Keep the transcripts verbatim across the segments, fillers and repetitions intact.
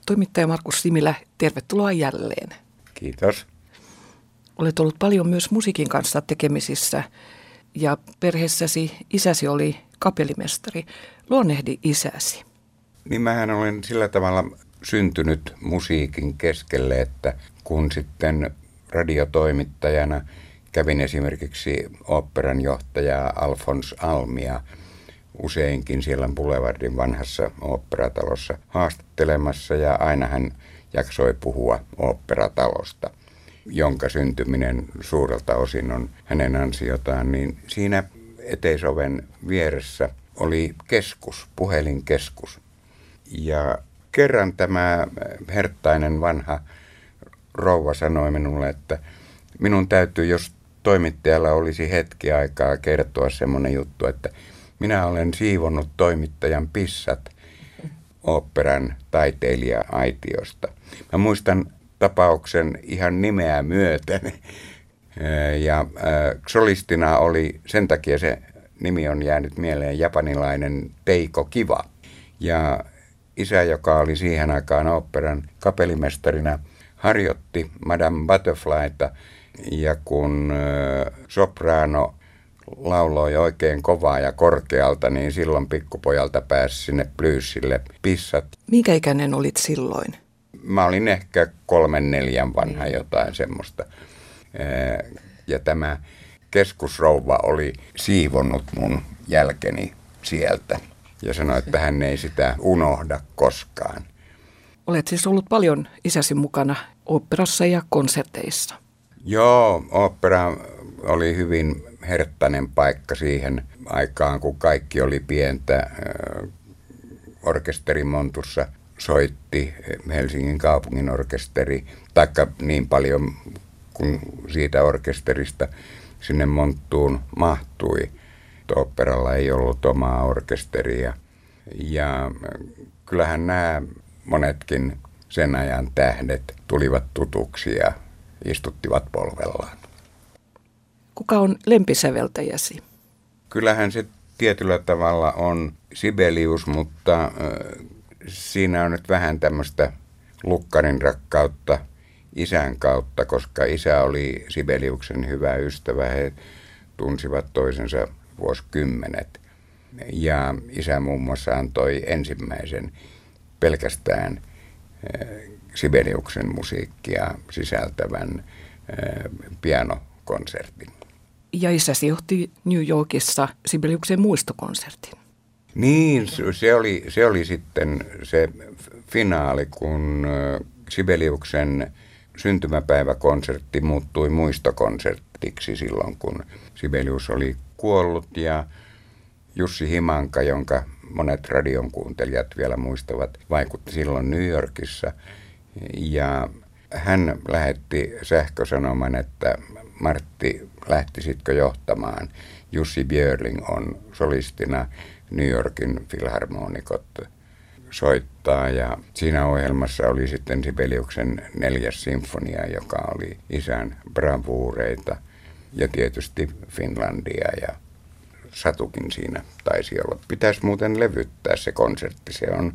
Toimittaja Markus Similä, tervetuloa jälleen. Kiitos. Olet ollut paljon myös musiikin kanssa tekemisissä ja perheessäsi isäsi oli kapellimestari. Luonnehdi isäsi. Niin mähän olen sillä tavalla syntynyt musiikin keskelle, että kun sitten radiotoimittajana kävin esimerkiksi oopperan johtajaa Alphonse Almia useinkin siellä Boulevardin vanhassa oopperatalossa haastattelemassa, ja aina hän jaksoi puhua oopperatalosta, jonka syntyminen suurelta osin on hänen ansiotaan, niin siinä eteisoven vieressä oli keskus, puhelinkeskus. Ja kerran tämä herttainen vanha rouva sanoi minulle, että minun täytyy, jos toimittajalla olisi hetki aikaa, kertoa semmoinen juttu, että minä olen siivonnut toimittajan pissat oopperan taiteilija-aitiosta. Mä muistan tapauksen ihan nimeä myöten. Ja solistina oli, sen takia se nimi on jäänyt mieleen, japanilainen Teiko Kiva. Ja isä, joka oli siihen aikaan oopperan kapellimestarina, harjoitti Madame Butterflyta, ja kun sopraano lauloi oikein kovaa ja korkealta, niin silloin pikkupojalta pääsi sinne bluesille pissat. Minkä ikäinen olit silloin? Mä olin ehkä kolmen neljän vanha, jotain semmoista. Ja tämä keskusrouva oli siivonnut mun jälkeni sieltä ja sanoi, että hän ei sitä unohda koskaan. Olet siis ollut paljon isäsi mukana oopperassa ja konserteissa. Joo, ooppera oli hyvin herttainen paikka siihen aikaan, kun kaikki oli pientä. Orkesterimontussa soitti Helsingin kaupungin orkesteri, taikka niin paljon kuin siitä orkesterista sinne monttuun mahtui. Oopperalla ei ollut omaa orkesteria. Ja kyllähän nämä monetkin sen ajan tähdet tulivat tutuksi ja istuttivat polvellaan. Kuka on lempisäveltäjäsi? Kyllähän se tietyllä tavalla on Sibelius, mutta äh, siinä on nyt vähän tämmöistä lukkarin rakkautta isän kautta, koska isä oli Sibeliuksen hyvä ystävä. He tunsivat toisensa vuosikymmenet. Ja isä muun muassa antoi ensimmäisen pelkästään äh, Sibeliuksen musiikkia sisältävän äh, pianokonsertin. Ja isäsi johti New Yorkissa Sibeliuksen muistokonsertin. Niin, se oli, se oli sitten se finaali, kun Sibeliuksen syntymäpäiväkonsertti muuttui muistokonsertiksi silloin, kun Sibelius oli kuollut, ja Jussi Himanka, jonka monet radion kuuntelijat vielä muistavat, vaikutti silloin New Yorkissa, ja hän lähetti sähkösanoman, että Martti, lähtisitkö johtamaan? Jussi Björling on solistina, New Yorkin filharmonikot soittaa, ja siinä ohjelmassa oli sitten Sibeliuksen neljäs sinfonia, joka oli isän bravuureita, ja tietysti Finlandia, ja Satukin siinä taisi olla. Pitäisi muuten levyttää se konsertti, se on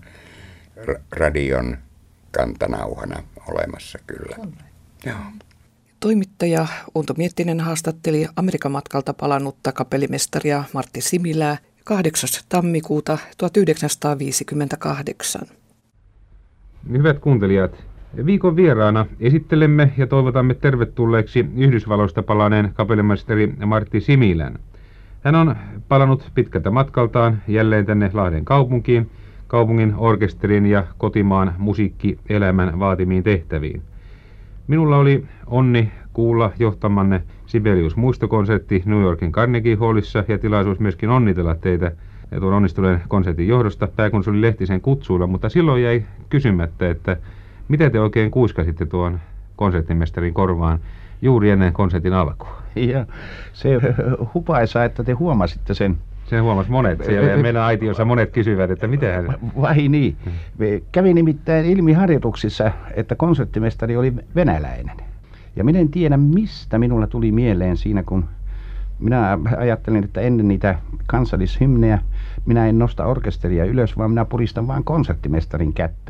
radion kantanauhana olemassa kyllä. Joo. Toimittaja Unto Miettinen haastatteli Amerikan matkalta palannutta kapellimestaria Martti Similää kahdeksas tammikuuta tuhatyhdeksänsataaviisikymmentäkahdeksan. Hyvät kuuntelijat, viikon vieraana esittelemme ja toivotamme tervetulleeksi Yhdysvalloista palanneen kapellimestari Martti Similän. Hän on palannut pitkältä matkaltaan jälleen tänne Lahden kaupunkiin, kaupungin orkesterin ja kotimaan musiikkielämän vaatimiin tehtäviin. Minulla oli onni kuulla johtamanne Sibelius-muistokonsertti New Yorkin Carnegie Hallissa ja tilaisuus myöskin onnitella teitä tuon onnistuneen konsertin johdosta. Pääkonsulli Lehtisen kutsuilla, mutta silloin jäi kysymättä, että mitä te oikein kuiskasitte tuon konserttimestarin korvaan juuri ennen konsertin alkua? Ja se hupaisa, että te huomasitte sen. Sen huomasi monet siellä ja meidän aitiossa monet kysyvät, että mitä hän... Vai niin. Kävi nimittäin ilmi harjoituksissa, että konserttimestari oli venäläinen. Ja minä en tiedä, mistä minulla tuli mieleen siinä, kun minä ajattelin, että ennen niitä kansallishymnejä minä en nosta orkesteria ylös, vaan minä puristan vain konserttimestarin kättä.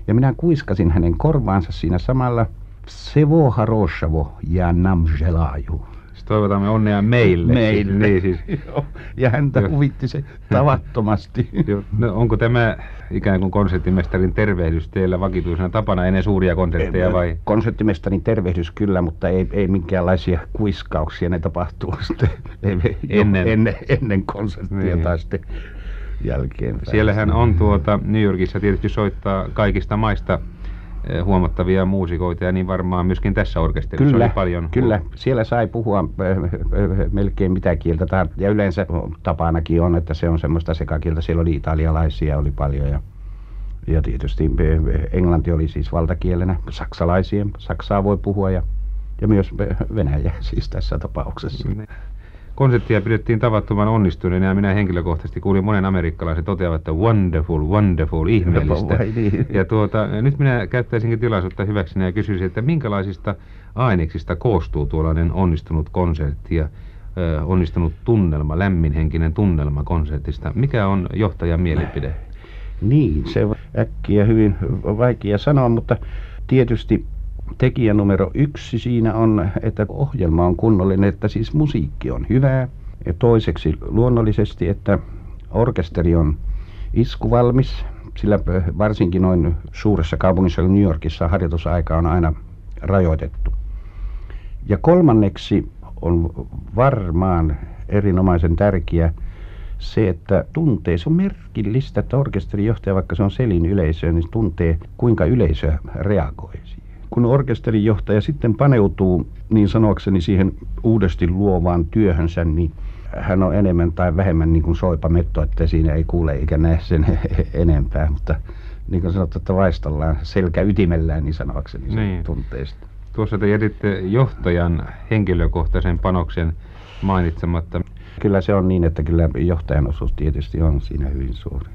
Ja minä kuiskasin hänen korvaansa siinä samalla Sevo Haroshavo ja Nam Jelaju. Toivotamme onnea meille. Meille. Niin, siis. Ja häntä Joo. huvitti se tavattomasti. No, onko tämä ikään kuin konserttimestarin tervehdys teillä vakituisena tapana ennen suuria konsertteja vai? Konserttimestarin tervehdys kyllä, mutta ei, ei minkäänlaisia kuiskauksia. Ne tapahtuu sitten ennen, ennen, ennen konserttia niin. Tai sitten jälkeen. Siellähän on tuota, New Yorkissa tietysti soittaa kaikista maista huomattavia muusikoita ja niin varmaan myöskin tässä orkesterissa kyllä, oli paljon. Kyllä, siellä sai puhua melkein mitä kieltä tahansa. Ja yleensä tapanakin on, että se on semmoista sekakieltä. Siellä oli italialaisia, oli paljon ja, ja tietysti englanti oli siis valtakielenä. Saksalaisia, saksaa voi puhua ja, ja myös venäjä siis tässä tapauksessa. Konserttia pidettiin tavattoman onnistuneena ja minä henkilökohtaisesti kuulin monen amerikkalaisen toteavan, että wonderful, wonderful, ihmeellistä. Niin. Ja tuota, nyt minä käyttäisinkin tilaisuutta hyväkseni ja kysyisin, että minkälaisista aineksista koostuu tuollainen onnistunut konsertti ja ö, onnistunut tunnelma, lämminhenkinen tunnelma konsertista. Mikä on johtajan mielipide? Niin, se on äkkiä hyvin vaikea sanoa, mutta tietysti tekijä numero yksi siinä on, että ohjelma on kunnollinen, että siis musiikki on hyvää. Ja toiseksi luonnollisesti, että orkesteri on iskuvalmis, sillä varsinkin noin suuressa kaupungissa New Yorkissa harjoitusaika on aina rajoitettu. Ja kolmanneksi on varmaan erinomaisen tärkeä se, että tuntee, se on merkillistä, että orkesterijohtaja, vaikka se on selin yleisö, niin tuntee, kuinka yleisö reagoi. Kun orkesterijohtaja sitten paneutuu niin sanokseni siihen uudesti luovaan työhönsä, niin hän on enemmän tai vähemmän niin kuin soipa metto, että siinä ei kuule eikä näe sen enempää. Mutta niin kuin sanottu, että vaistellaan selkä ytimellään niin sanokseni niin. Tunteesta. Tuossa te jätitte johtajan henkilökohtaisen panoksen mainitsematta. Kyllä se on niin, että kyllä johtajan osuus tietysti on siinä hyvin suuri.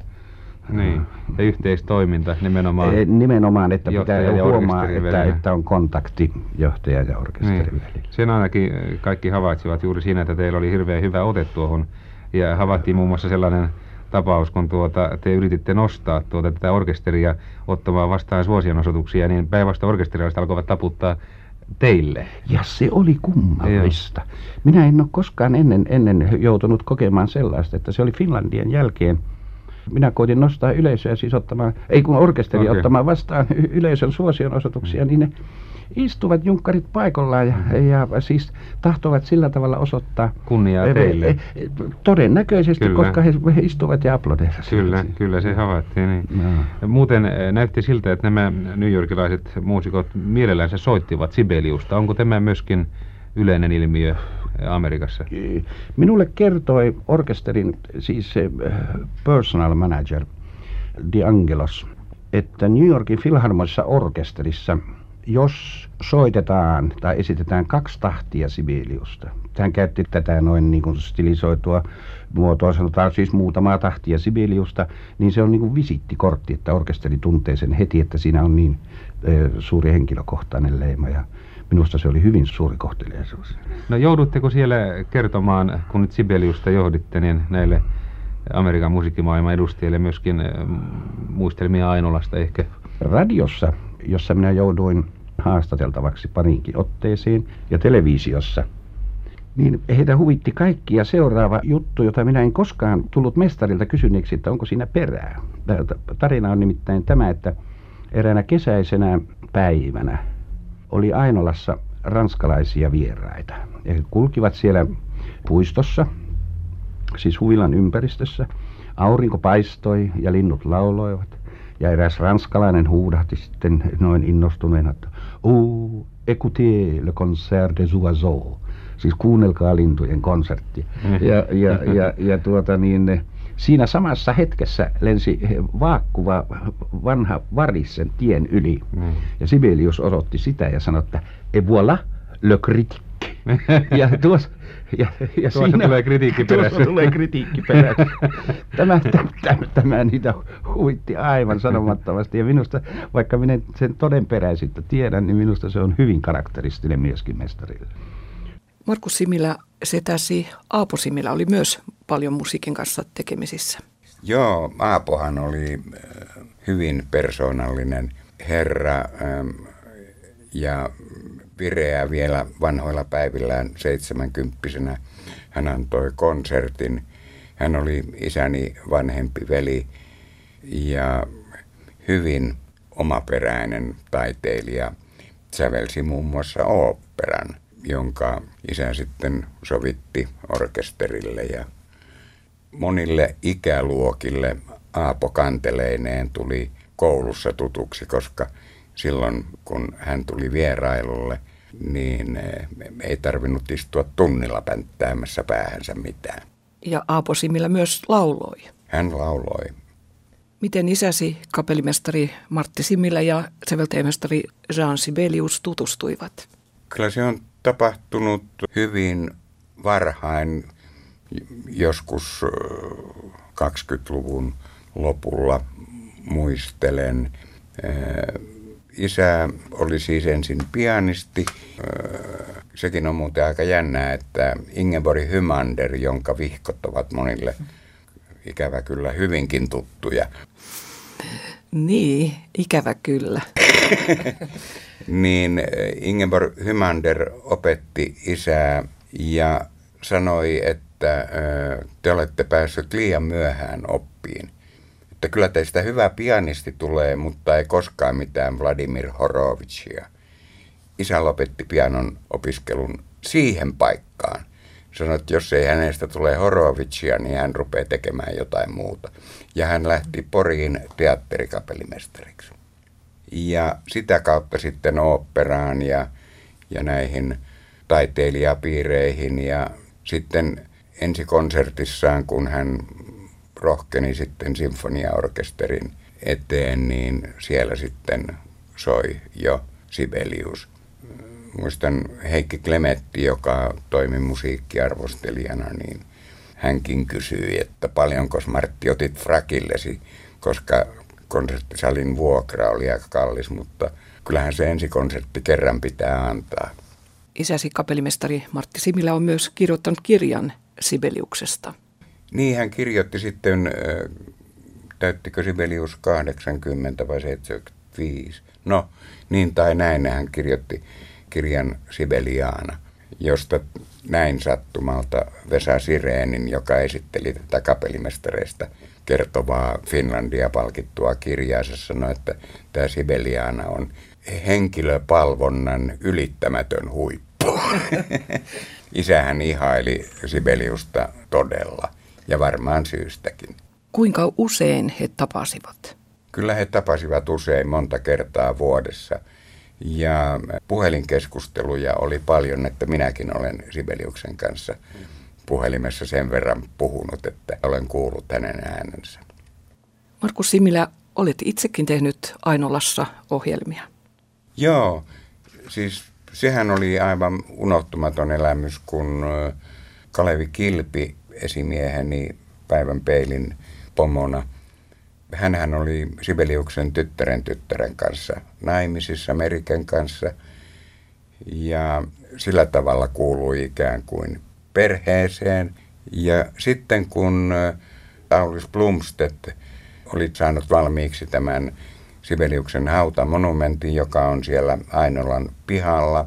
Niin, ja yhteistoiminta nimenomaan. E, nimenomaan, että pitää huomaa, että, että on kontakti johtaja ja orkesterin niin. välillä. Sen ainakin kaikki havaitsivat juuri siinä, että teillä oli hirveän hyvä ote tuohon. Ja havaittiin muun muassa sellainen tapaus, kun tuota, te yrititte nostaa tuota, tätä orkesteria ottamaan vastaan suosionosoituksia, niin päinvastoin orkesterilaiset alkoivat taputtaa teille. Ja se oli kummallista. Joo. Minä en ole koskaan ennen, ennen joutunut kokemaan sellaista, että se oli Finlandien jälkeen. Minä koitin nostaa yleisöä siis ottamaan, ei kun orkesteri okay. ottamaan vastaan y- yleisön suosionosoituksia, mm. niin ne istuvat junkkarit paikallaan ja, mm. ja siis tahtovat sillä tavalla osoittaa kunniaa teille. E, e, todennäköisesti, kyllä. koska he, he istuvat ja aplodeerasivat. Kyllä, kyllä se havaittiin. Niin. No. Muuten näytti siltä, että nämä New Yorkilaiset muusikot mielellänsä soittivat Sibeliusta. Onko tämä myöskin yleinen ilmiö Amerikassa? Minulle kertoi orkesterin, siis se personal manager Di Angelos, että New Yorkin Philharmonisessa orkesterissa, jos soitetaan tai esitetään kaksi tahtia Sibeliusta, hän käytti tätä noin niin kuin stilisoitua muotoa, sanotaan siis muutamaa tahtia Sibeliusta, niin se on niin kuin visittikortti, että orkesteri tuntee sen heti, että siinä on niin e, suuri henkilökohtainen leima ja minusta se oli hyvin suuri kohteliaisuus. No joudutteko siellä kertomaan, kun nyt Sibeliusta johditte, niin näille Amerikan musiikkimaailman edustajille myöskin muistelmia Ainolasta ehkä? Radiossa, jossa minä jouduin haastateltavaksi pariinkin otteeseen, ja televisiossa, niin heitä huvitti kaikki. Ja seuraava juttu, jota minä en koskaan tullut mestarilta kysyneeksi, että onko siinä perää. Tarina on nimittäin tämä, että eräänä kesäisenä päivänä oli Ainolassa ranskalaisia vieraita. Ja he kulkivat siellä puistossa, siis huvilan ympäristössä. Aurinko paistoi ja linnut lauloivat. Ja eräs ranskalainen huudahti sitten noin innostuneena, että oh, écoutez le concert des oiseaux. Siis kuunnelkaa lintujen konsertti. Ja, ja, ja, ja tuota niin, siinä samassa hetkessä lensi vaakkuva vanha varis sen tien yli. Ja Sibelius osoitti sitä ja sanoi, että et voilà le critique. Ja tuossa ja, ja tuossa siinä, tulee kritiikki perässä. Tuossa tulee kritiikki perässä. Tämä, tämä, tämä niitä huvitti aivan sanomattomasti. Ja minusta, vaikka minä sen todenperäisyyttä tiedän, niin minusta se on hyvin karakteristinen myöskin mestarille. Markus Similä, setäsi Aapo Similä oli myös paljon musiikin kanssa tekemisissä. Joo, Aapohan oli hyvin persoonallinen herra ja vireä vielä vanhoilla päivillään seitsemänkymppisenä. Hän antoi konsertin. Hän oli isäni vanhempi veli ja hyvin omaperäinen taiteilija. Sävelsi muun muassa oopperan, jonka isä sitten sovitti orkesterille ja monille ikäluokille Aapo kanteleineen tuli koulussa tutuksi, koska silloin kun hän tuli vierailulle, niin ei tarvinnut istua tunnilla pänttäämässä päähänsä mitään. Ja Aapo Similä myös lauloi. Hän lauloi. Miten isäsi, kapellimestari Martti Similä ja säveltäjämestari Jean Sibelius tutustuivat? Kyllä se on tapahtunut hyvin varhain, joskus kaksikymmentäluvun lopulla muistelen. Isä oli siis ensin pianisti. Sekin on muuten aika jännää, että Ingeborg Hymander, jonka vihkot ovat monille ikävä kyllä hyvinkin tuttuja. Niin, ikävä kyllä. Niin Ingeborg Hymander opetti isää ja sanoi, että te olette päässyt liian myöhään oppiin. Että kyllä teistä hyvä pianisti tulee, mutta ei koskaan mitään Vladimir Horovicia. Isä lopetti pianon opiskelun siihen paikkaan. Sanoi, että jos ei hänestä tule Horovicia, niin hän rupeaa tekemään jotain muuta. Ja hän lähti Poriin teatterikapellimestariksi. Ja sitä kautta sitten oopperaan ja, ja näihin taiteilijapiireihin. Ja sitten ensikonsertissaan, kun hän rohkeni sitten sinfoniaorkesterin eteen, niin siellä sitten soi jo Sibelius. Muistan Heikki Klemetti, joka toimi musiikkiarvostelijana, niin hänkin kysyi, että paljonko Martti otit frakillesi, koska konserttisalin vuokra oli aika kallis, mutta kyllähän se ensikonsertti kerran pitää antaa. Isäsi kapellimestari Martti Similä on myös kirjoittanut kirjan Sibeliuksesta. Niin, hän kirjoitti sitten, täyttikö Sibelius kahdeksankymmentä vai seitsemänkymmentäviisi? No, niin tai näin, hän kirjoitti kirjan Sibeliana, josta näin sattumalta Vesa Sirenin, joka esitteli tätä kapellimestareista kertovaa Finlandia palkittua kirjaa, se sanoi, että tämä Sibeliana on henkilöpalvonnan ylittämätön huippu. Isähän ihaili Sibeliusta todella, ja varmaan syystäkin. Kuinka usein he tapasivat? Kyllä he tapasivat usein, monta kertaa vuodessa. Ja puhelinkeskusteluja oli paljon, että minäkin olen Sibeliuksen kanssa puhelimessa sen verran puhunut, että olen kuullut hänen äänensä. Markus Similä, olet itsekin tehnyt Ainolassa ohjelmia. Joo, siis sehän oli aivan unohtumaton elämys, kun Kalevi Kilpi, esimieheni Päivän peilin pomona, hänhän oli Sibeliuksen tyttären tyttären kanssa naimisissa Meriken kanssa ja sillä tavalla kuului ikään kuin perheeseen. Ja sitten kun Aulis Blomstedt oli saanut valmiiksi tämän Sibeliuksen hautamonumentin, joka on siellä Ainolan pihalla,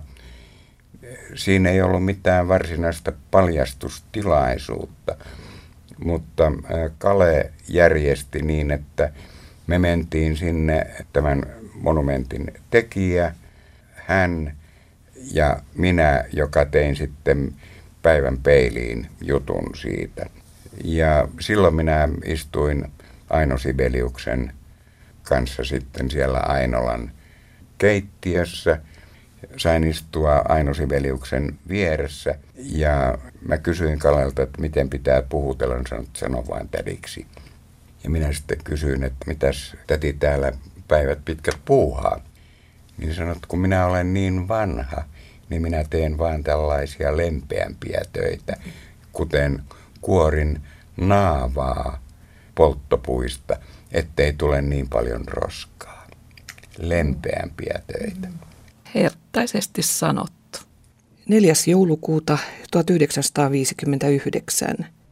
siinä ei ollut mitään varsinaista paljastustilaisuutta. Mutta Kale järjesti niin, että me mentiin sinne tämän monumentin tekijä, hän ja minä, joka tein sitten Päivän peiliin jutun siitä. Ja silloin minä istuin Aino Sibeliuksen kanssa sitten siellä Ainolan keittiössä. Sain istua Aino Sibeliuksen vieressä ja mä kysyin Kalelta, että miten pitää puhutella, niin sanoin, että sano vain tädiksi. Ja minä sitten kysyin, että mitäs täti täällä päivät pitkät puuhaa. Niin sanot, kun minä olen niin vanha, niin minä teen vain tällaisia lempeämpiä töitä, kuten kuorin naavaa polttopuista, ettei tule niin paljon roskaa. Lempeämpiä töitä. Herttaisesti sanottu. neljäs joulukuuta tuhatyhdeksänsataaviisikymmentäyhdeksän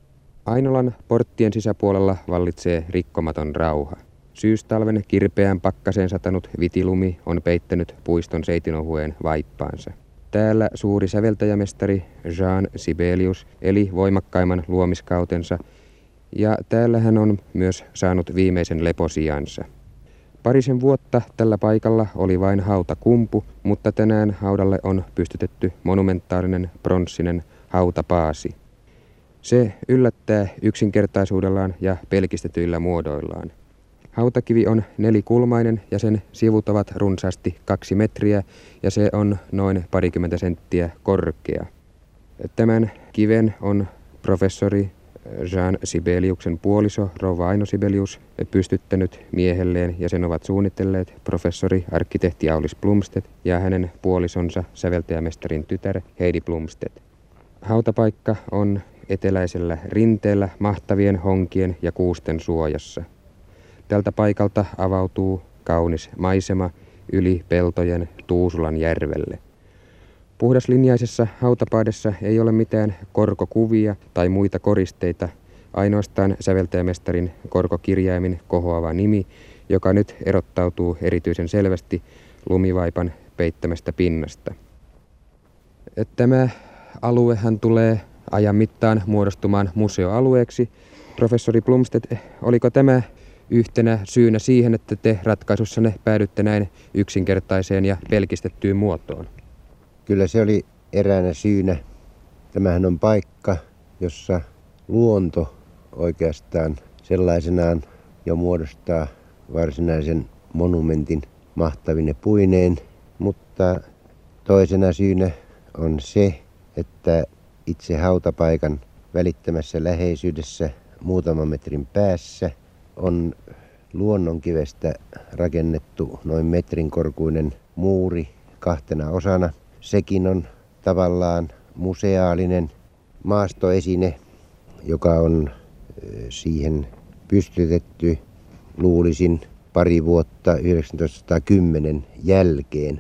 Ainolan porttien sisäpuolella vallitsee rikkomaton rauha. Syystalven kirpeään pakkaseen satanut vitilumi on peittänyt puiston seitinohueen vaippaansa. Täällä suuri säveltäjämestari Jean Sibelius eli voimakkaimman luomiskautensa, ja täällä hän on myös saanut viimeisen leposijansa. Parisen vuotta tällä paikalla oli vain hautakumpu, mutta tänään haudalle on pystytetty monumentaalinen pronssinen hautapaasi. Se yllättää yksinkertaisuudellaan ja pelkistetyillä muodoillaan. Hautakivi on nelikulmainen ja sen sivut ovat runsaasti kaksi metriä ja se on noin parikymmentä senttiä korkea. Tämän kiven on professori Jean Sibeliuksen puoliso rouva Aino Sibelius pystyttänyt miehelleen ja sen ovat suunnitelleet professori arkkitehti Aulis Blomstedt ja hänen puolisonsa säveltäjämestarin tytär Heidi Blomstedt. Hautapaikka on eteläisellä rinteellä mahtavien honkien ja kuusten suojassa. Tältä paikalta avautuu kaunis maisema yli peltojen Tuusulan järvelle. Puhdaslinjaisessa hautapaadessa ei ole mitään korkokuvia tai muita koristeita, ainoastaan säveltäjämestarin korkokirjaimin kohoava nimi, joka nyt erottautuu erityisen selvästi lumivaipan peittämästä pinnasta. Tämä aluehan tulee ajan mittaan muodostumaan museoalueeksi. Professori Blomstedt, oliko tämä yhtenä syynä siihen, että te ratkaisussanne päädytte näin yksinkertaiseen ja pelkistettyyn muotoon? Kyllä se oli eräänä syynä. Tämähän on paikka, jossa luonto oikeastaan sellaisenaan jo muodostaa varsinaisen monumentin mahtavine puineen, mutta toisena syynä on se, että itse hautapaikan välittömässä läheisyydessä muutaman metrin päässä on luonnonkivestä rakennettu noin metrin korkuinen muuri kahtena osana. Sekin on tavallaan museaalinen maastoesine, joka on siihen pystytetty, luulisin, pari vuotta tuhatyhdeksänsataakymmenen jälkeen.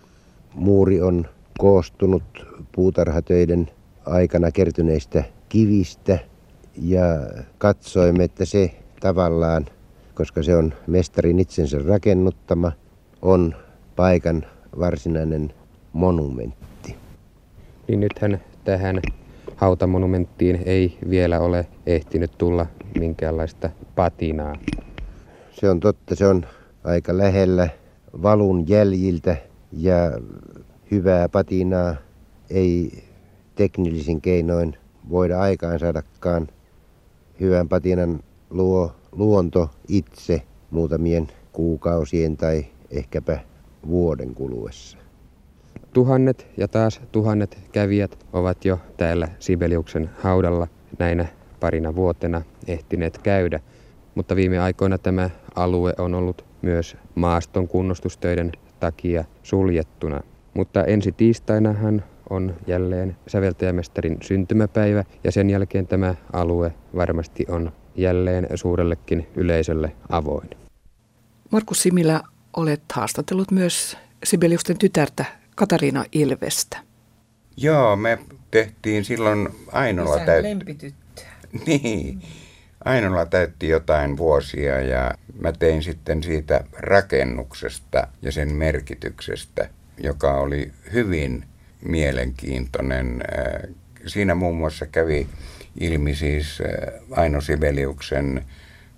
Muuri on koostunut puutarhatöiden aikana kertyneistä kivistä ja katsoimme, että se tavallaan, koska se on mestarin itsensä rakennuttama, on paikan varsinainen monumentti. Niin nythän tähän hautamonumenttiin ei vielä ole ehtinyt tulla minkäänlaista patinaa. Se on totta, se on aika lähellä valun jäljiltä ja hyvää patinaa ei teknillisin keinoin voida aikaansaadakaan. Hyvän patinan luo luonto itse muutamien kuukausien tai ehkäpä vuoden kuluessa. Tuhannet ja taas tuhannet kävijät ovat jo täällä Sibeliuksen haudalla näinä parina vuotena ehtineet käydä, mutta viime aikoina tämä alue on ollut myös maaston kunnostustöiden takia suljettuna. Mutta ensi tiistainahan on jälleen säveltäjämestarin syntymäpäivä ja sen jälkeen tämä alue varmasti on jälleen suurellekin yleisölle avoin. Markus Similä, olet haastatellut myös Sibeliuksen tytärtä Katariina Ilvestä. Joo, me tehtiin silloin Ainola Isän täytti. lempityttö. Niin, Ainola täytti jotain vuosia ja mä tein sitten siitä rakennuksesta ja sen merkityksestä, joka oli hyvin mielenkiintoinen. Siinä muun muassa kävi ilmi siis Aino Sibeliuksen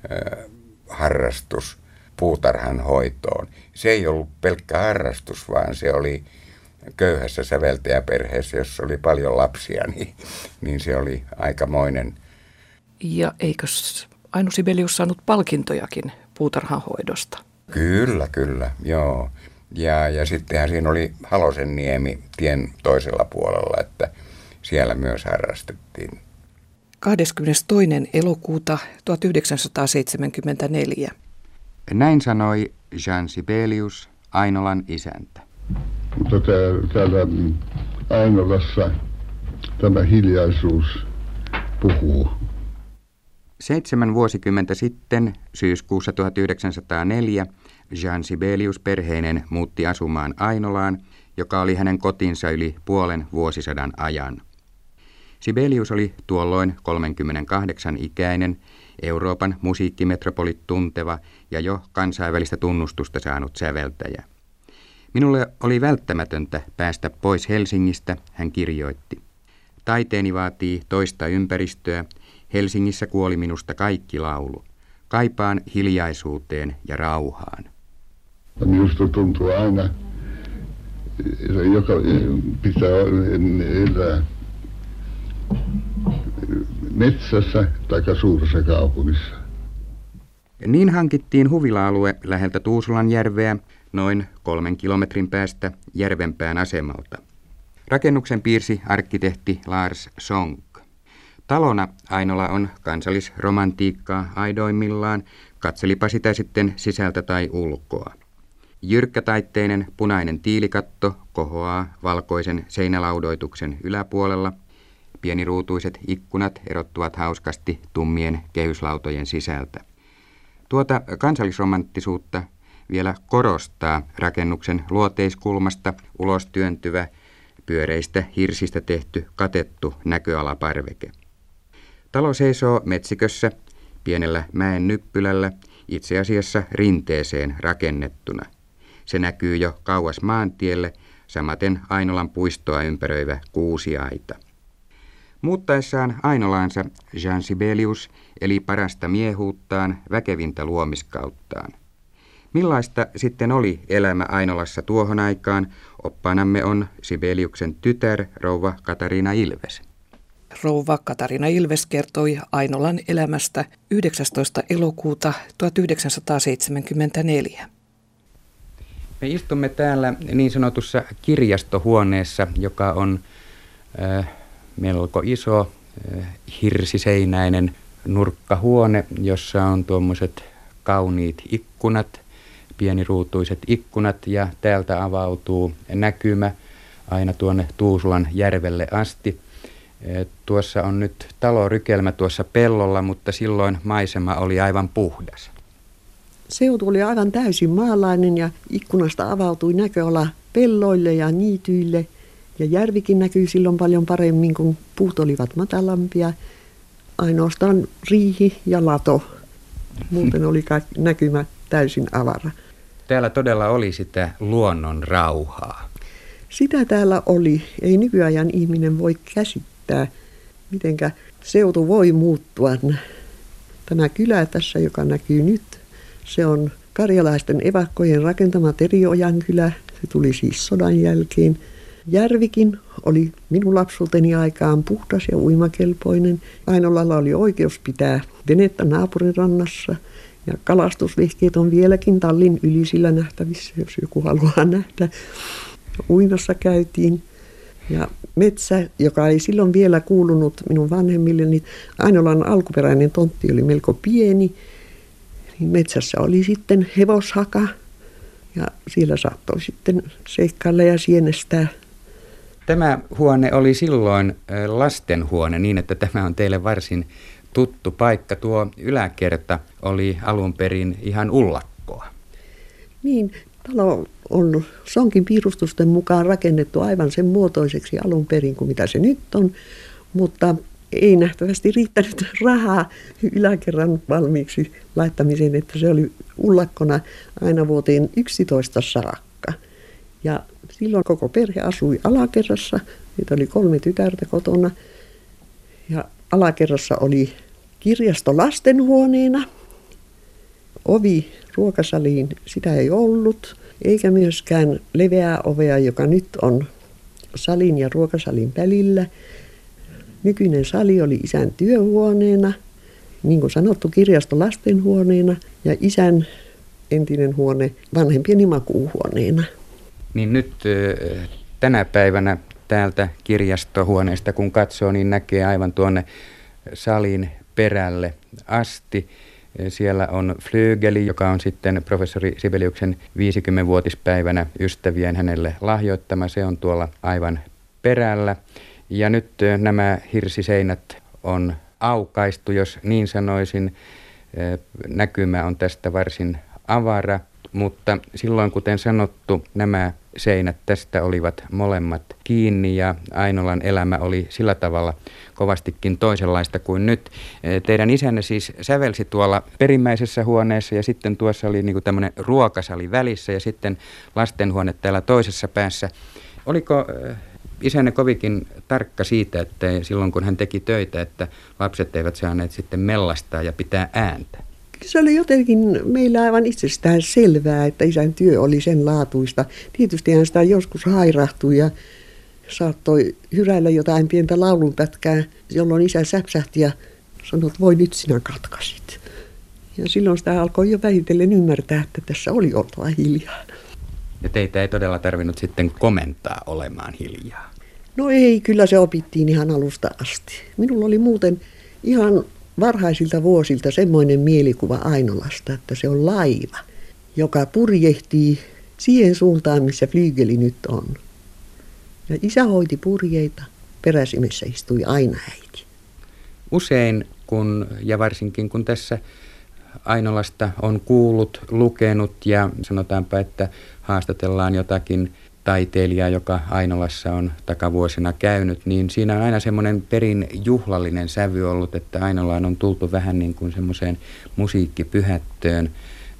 harrastus puutarhan hoitoon. Se ei ollut pelkkä harrastus, vaan se oli köyhässä säveltäjäperheessä, jossa oli paljon lapsia, niin, niin se oli aikamoinen. Ja eikös Aino Sibelius saanut palkintojakin puutarhanhoidosta? Kyllä, kyllä, joo. Ja, ja sittenhän siinä oli Halosenniemi tien toisella puolella, että siellä myös harrastettiin. kahdeskymmenestoinen elokuuta tuhatyhdeksänsataaseitsemänkymmentäneljä. Näin sanoi Jean Sibelius, Ainolan isäntä. Mutta täällä Ainolassa tämä hiljaisuus puhuu. Seitsemän vuosikymmentä sitten, syyskuussa tuhatyhdeksänsataaneljä, Jean Sibelius perheinen muutti asumaan Ainolaan, joka oli hänen kotinsa yli puolen vuosisadan ajan. Sibelius oli tuolloin kolmekymmentäkahdeksan ikäinen, Euroopan musiikkimetropolit tunteva ja jo kansainvälistä tunnustusta saanut säveltäjä. Minulle oli välttämätöntä päästä pois Helsingistä, hän kirjoitti. Taiteeni vaatii toista ympäristöä. Helsingissä kuoli minusta kaikki laulu. Kaipaan hiljaisuuteen ja rauhaan. Minusta tuntuu aina, joka pitää elää metsässä tai suuressa kaupungissa. Niin hankittiin huvila-alue läheltä Tuusulanjärveä, noin kolmen kilometrin päästä Järvenpään asemalta. Rakennuksen piirsi arkkitehti Lars Sonck. Talona Ainola on kansallisromantiikkaa aidoimmillaan, katselipa sitä sitten sisältä tai ulkoa. Jyrkkätaitteinen punainen tiilikatto kohoaa valkoisen seinälaudoituksen yläpuolella. Pieniruutuiset ikkunat erottuvat hauskasti tummien kehyslautojen sisältä. Tuota kansallisromanttisuutta vielä korostaa rakennuksen luoteiskulmasta ulos työntyvä, pyöreistä hirsistä tehty katettu näköalaparveke. Talo seisoo metsikössä, pienellä mäen nyppylällä, itse asiassa rinteeseen rakennettuna. Se näkyy jo kauas maantielle, samaten Ainolan puistoa ympäröivä kuusiaita. Muuttaessaan Ainolaansa Jean Sibelius eli parasta miehuuttaan, väkevintä luomiskauttaan. Millaista sitten oli elämä Ainolassa tuohon aikaan, oppaanamme on Sibeliuksen tytär, rouva Katariina Ilves. Rouva Katariina Ilves kertoi Ainolan elämästä yhdeksästoista elokuuta tuhatyhdeksänsataaseitsemänkymmentäneljä. Me istumme täällä niin sanotussa kirjastohuoneessa, joka on äh, melko iso, äh, hirsiseinäinen nurkkahuone, jossa on tuommoiset kauniit ikkunat, pieniruutuiset ikkunat, ja täältä avautuu näkymä aina tuonne Tuusulan järvelle asti. Tuossa on nyt talorykelmä tuossa pellolla, mutta silloin maisema oli aivan puhdas. Seutu oli aivan täysin maalainen ja ikkunasta avautui näköala pelloille ja niityille. Ja järvikin näkyi silloin paljon paremmin, kun puut olivat matalampia. Ainoastaan riihi ja lato. Muuten oli näkymä täysin avara. Täällä todella oli sitä luonnon rauhaa. Sitä täällä oli. Ei nykyajan ihminen voi käsittää, mitenkä seutu voi muuttua. Tämä kylä tässä, joka näkyy nyt, se on karjalaisten evakkojen rakentama Teriojan kylä. Se tuli siis sodan jälkeen. Järvikin oli minun lapsuuteni aikaan puhdas ja uimakelpoinen. Ainolalla oli oikeus pitää venettä naapurin rannassa. Ja kalastusvehkeet on vieläkin tallin ylisillä nähtävissä, jos joku haluaa nähdä. Uimassa käytiin. Ja metsä, joka ei silloin vielä kuulunut minun vanhemmille, niin Ainolan alkuperäinen tontti oli melko pieni. Niin metsässä oli sitten hevoshaka ja siellä saattoi sitten seikkailla ja sienestää. Tämä huone oli silloin lastenhuone niin, että tämä on teille varsin tuttu paikka. Tuo yläkerta oli alun perin ihan ullakkoa. Niin, talo on Sonkin piirustusten mukaan rakennettu aivan sen muotoiseksi alun perin kuin mitä se nyt on, mutta ei nähtävästi riittänyt rahaa yläkerran valmiiksi laittamiseen, että se oli ullakkona aina vuoteen yksitoista saakka. Ja silloin koko perhe asui alakerrassa, niitä oli kolme tytärtä kotona ja alakerrassa oli kirjasto lastenhuoneena, ovi ruokasaliin, sitä ei ollut, eikä myöskään leveää ovea, joka nyt on salin ja ruokasalin välillä. Nykyinen sali oli isän työhuoneena, niin kuin sanottu, kirjasto lastenhuoneena ja isän entinen huone vanhempieni makuuhuoneena. Niin nyt tänä päivänä täältä kirjastohuoneesta kun katsoo, niin näkee aivan tuonne salin perälle asti. Siellä on flyygeli, joka on sitten professori Sibeliuksen viisikymmenvuotispäivänä ystävien hänelle lahjoittama. Se on tuolla aivan perällä. Ja nyt nämä hirsiseinät on aukaistu, jos niin sanoisin. Näkymä on tästä varsin avara, mutta silloin kuten sanottu, nämä seinät tästä olivat molemmat kiinni ja Ainolan elämä oli sillä tavalla kovastikin toisenlaista kuin nyt. Teidän isänne siis sävelsi tuolla perimmäisessä huoneessa ja sitten tuossa oli niin kuin tämmöinen ruokasali välissä ja sitten lastenhuone täällä toisessa päässä. Oliko isänne kovinkin tarkka siitä, että silloin kun hän teki töitä, että lapset eivät saaneet sitten mellastaa ja pitää ääntä? Se oli jotenkin meillä aivan itsestään selvää, että isän työ oli sen laatuista. Tietysti hän sitä joskus hairahtui ja saattoi hyräillä jotain pientä laulunpätkää, jolloin isä säpsähti ja sanoi, että voi nyt sinä katkasit. Ja silloin sitä alkoi jo vähitellen ymmärtää, että tässä oli oltava hiljaa. Ja teitä ei todella tarvinnut sitten komentaa olemaan hiljaa? No ei, kyllä se opittiin ihan alusta asti. Minulla oli muuten ihan varhaisilta vuosilta semmoinen mielikuva Ainolasta, että se on laiva, joka purjehtii siihen suuntaan, missä flyygeli nyt on. Ja isä hoiti purjeita, peräsimessä istui aina äiti. Usein, kun, ja varsinkin kun tässä Ainolasta on kuullut, lukenut ja sanotaanpa, että haastatellaan jotakin taiteilijaa, joka Ainolassa on takavuosina käynyt, niin siinä on aina semmoinen perin juhlallinen sävy ollut, että Ainolaan on tultu vähän niin kuin semmoiseen musiikkipyhättöön,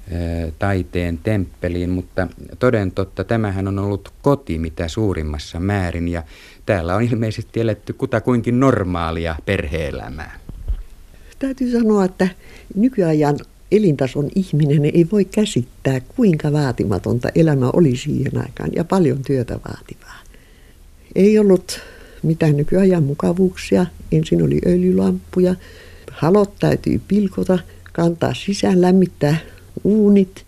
taiteen temppeliin, mutta toden totta tämähän on ollut koti mitä suurimmassa määrin ja täällä on ilmeisesti eletty kutakuinkin normaalia perhe-elämää. Täytyy sanoa, että nykyajan elintason ihminen ei voi käsittää, kuinka vaatimatonta elämä oli siihen aikaan ja paljon työtä vaativaa. Ei ollut mitään nykyajan mukavuuksia. Ensin oli öljylamppuja, halot täytyy pilkota, kantaa sisään, lämmittää uunit.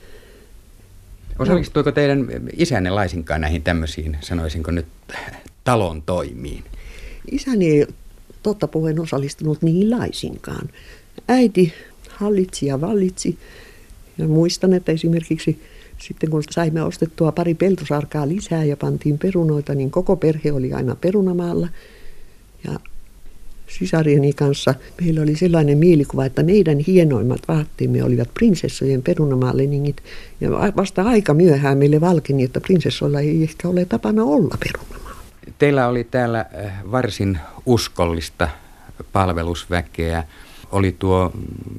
Osallistuiko teidän isänne laisinkaan näihin tämmöisiin, sanoisinko nyt, talon toimiin? Isäni ei totta puheen osallistunut niihin laisinkaan. Äiti hallitsi ja vallitsi. Ja muistan, että esimerkiksi sitten kun saimme ostettua pari peltosarkaa lisää ja pantiin perunoita, niin koko perhe oli aina perunamaalla. Ja sisarieni kanssa meillä oli sellainen mielikuva, että meidän hienoimmat vaatteemme olivat prinsessojen perunamaaleningit. Ja vasta aika myöhään meille valkeni, että prinsessoilla ei ehkä ole tapana olla perunamaalla. Teillä oli täällä varsin uskollista palvelusväkeä. Oli tuo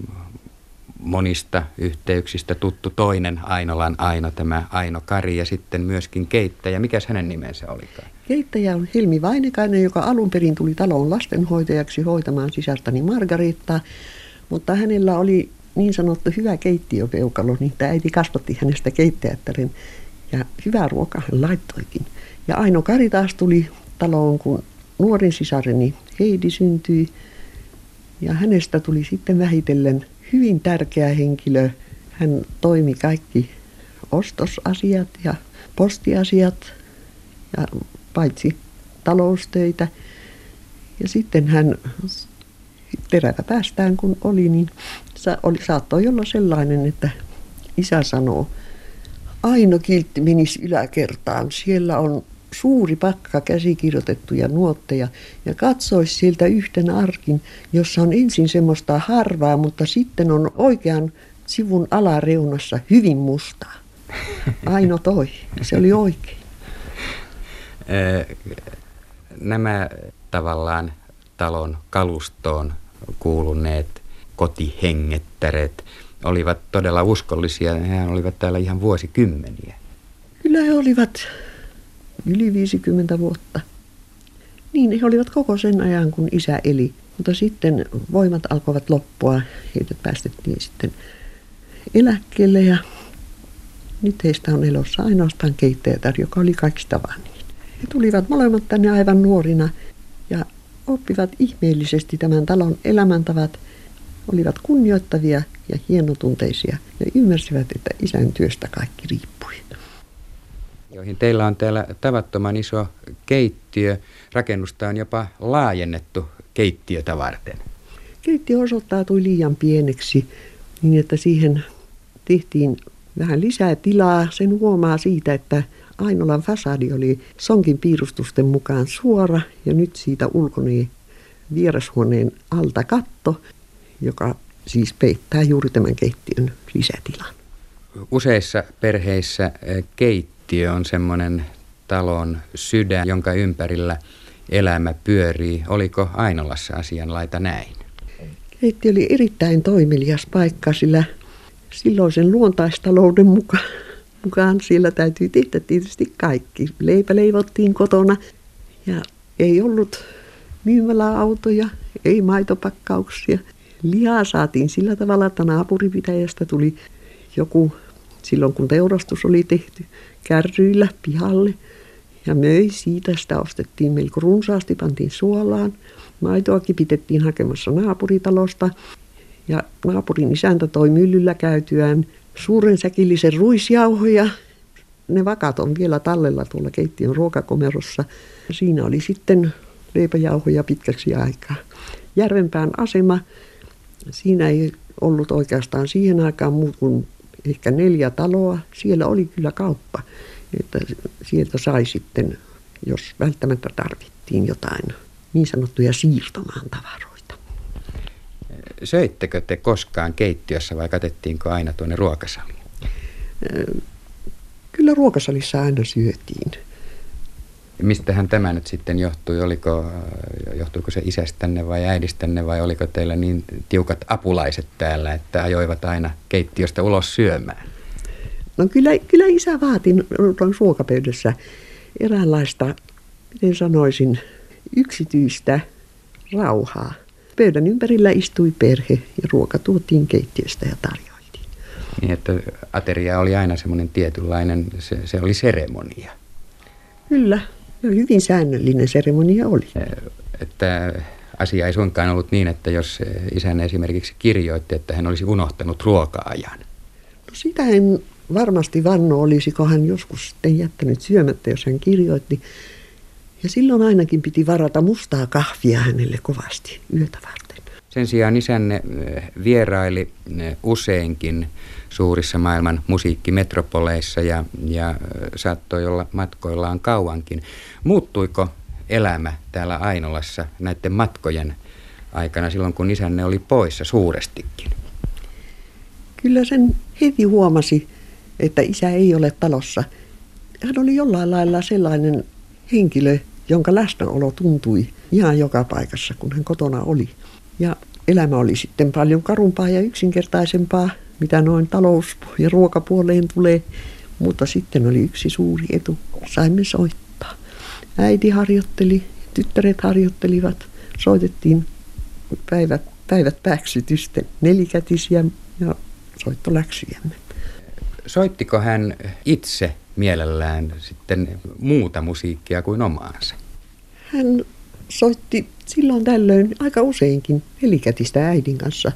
monista yhteyksistä tuttu toinen Ainolan Aino, tämä Aino Kari ja sitten myöskin keittäjä. Mikäs hänen nimensä olikaan? Keittäjä on Helmi Vainekainen, joka alun perin tuli taloon lastenhoitajaksi hoitamaan sisartani Margariittaa, mutta hänellä oli niin sanottu hyvä keittiöpeukalo, niin että äiti kasvatti hänestä keittäjättären ja hyvää ruokaa hän laittoikin. Ja Aino Kari taas tuli taloon, kun nuorin sisareni Heidi syntyi ja hänestä tuli sitten vähitellen hyvin tärkeä henkilö. Hän toimi kaikki ostosasiat ja postiasiat ja paitsi taloustöitä. Ja sitten hän terävä päästään kun oli, niin oli, saattoi olla sellainen, että isä sanoo, Aino kiltti menisi yläkertaan, siellä on suuri pakka käsikirjoitettuja nuotteja ja katsoisi sieltä yhten arkin, jossa on ensin semmoista harvaa, mutta sitten on oikean sivun alareunassa hyvin mustaa. Aino toi, se oli oikein. Nämä tavallaan talon kalustoon kuuluneet kotihengettäret olivat todella uskollisia. He olivat täällä ihan vuosikymmeniä. Kyllä he olivat yli viisikymmentä vuotta. Niin he olivat koko sen ajan, kun isä eli. Mutta sitten voimat alkoivat loppua. Heidät päästettiin sitten eläkkeelle ja nyt heistä on elossa ainoastaan keittäjätär, joka oli kaikista vanhin. He tulivat molemmat tänne aivan nuorina ja oppivat ihmeellisesti tämän talon elämäntavat. Olivat kunnioittavia ja hienotunteisia ja ymmärsivät, että isän työstä kaikki riippui. Joihin teillä on täällä tavattoman iso keittiö. Rakennusta on jopa laajennettu keittiötä varten. Keittiö osoittautui liian pieneksi niin, että siihen tehtiin vähän lisää tilaa. Sen huomaa siitä, että Ainolan fasadi oli sonkin piirustusten mukaan suora ja nyt siitä ulkonee vierashuoneen alta katto, joka siis peittää juuri tämän keittiön lisätilan. Useissa perheissä keittiö on semmoinen talon sydän, jonka ympärillä elämä pyörii. Oliko Ainolassa asianlaita näin? Keittiö oli erittäin toimelias paikka, sillä silloisen luontaistalouden mukaan, mukaan siellä täytyy tehdä tietysti kaikki. Leipä leivottiin kotona ja ei ollut myymäläautoja, ei maitopakkauksia. Lihaa saatiin sillä tavalla, että naapuripitäjästä tuli joku, silloin kun teurastus oli tehty, kärryillä pihalle ja möi siitä. Sitä ostettiin melko runsaasti, pantiin suolaan. Maitoakin pidettiin hakemassa naapuritalosta ja naapurin isäntä toi myllyllä käytyään suuren säkillisen ruisjauhoja. Ne vakat on vielä tallella tuolla keittiön ruokakomerossa. Siinä oli sitten leipäjauhoja pitkäksi aikaa. Järvenpään asema, siinä ei ollut oikeastaan siihen aikaan muut kuin ehkä neljä taloa. Siellä oli kyllä kauppa, että sieltä sai sitten, jos välttämättä tarvittiin jotain niin sanottuja siirtomaan tavaroita. Söittekö te koskaan keittiössä vai katettiinko aina tuonne ruokasaliin? Kyllä ruokasalissa aina syötiin. Mistähän tämä nyt sitten johtui? Oliko, johtuiko se isästänne vai äidistänne vai oliko teillä niin tiukat apulaiset täällä, että ajoivat aina keittiöstä ulos syömään? No kyllä, kyllä isä vaati ruokapöydässä eräänlaista, miten sanoisin, yksityistä rauhaa. Pöydän ympärillä istui perhe ja ruoka tuotiin keittiöstä ja tarjoiltiin. Niin, että ateria oli aina semmoinen tietynlainen, se, se oli seremonia. Kyllä, ja hyvin säännöllinen seremonia oli. Että asia ei suinkaan ollut niin, että jos isänne esimerkiksi kirjoitti, että hän olisi unohtanut ruoka-ajan. No sitä en varmasti vanno, olisiko hän joskus sitten jättänyt syömättä, jos hän kirjoitti. Ja silloin ainakin piti varata mustaa kahvia hänelle kovasti yötä varten. Sen sijaan isänne vieraili useinkin suurissa maailman musiikkimetropoleissa ja, ja saattoi olla matkoillaan kauankin. Muuttuiko elämä täällä Ainolassa näiden matkojen aikana silloin, kun isänne oli poissa suurestikin? Kyllä sen heti huomasi, että isä ei ole talossa. Hän oli jollain lailla sellainen henkilö, jonka läsnäolo tuntui ihan joka paikassa, kun hän kotona oli. Ja elämä oli sitten paljon karumpaa ja yksinkertaisempaa, mitä noin talous- ja ruokapuoleen tulee. Mutta sitten oli yksi suuri etu. Saimme soittaa. Äiti harjoitteli, tyttäret harjoittelivat. Soitettiin päivät, päivät pääksytysten nelikätisiä ja soittoläksyjämme. Soittiko hän itse mielellään sitten muuta musiikkia kuin omaansa? Hän soitti silloin tällöin aika useinkin nelikätistä äidin kanssa.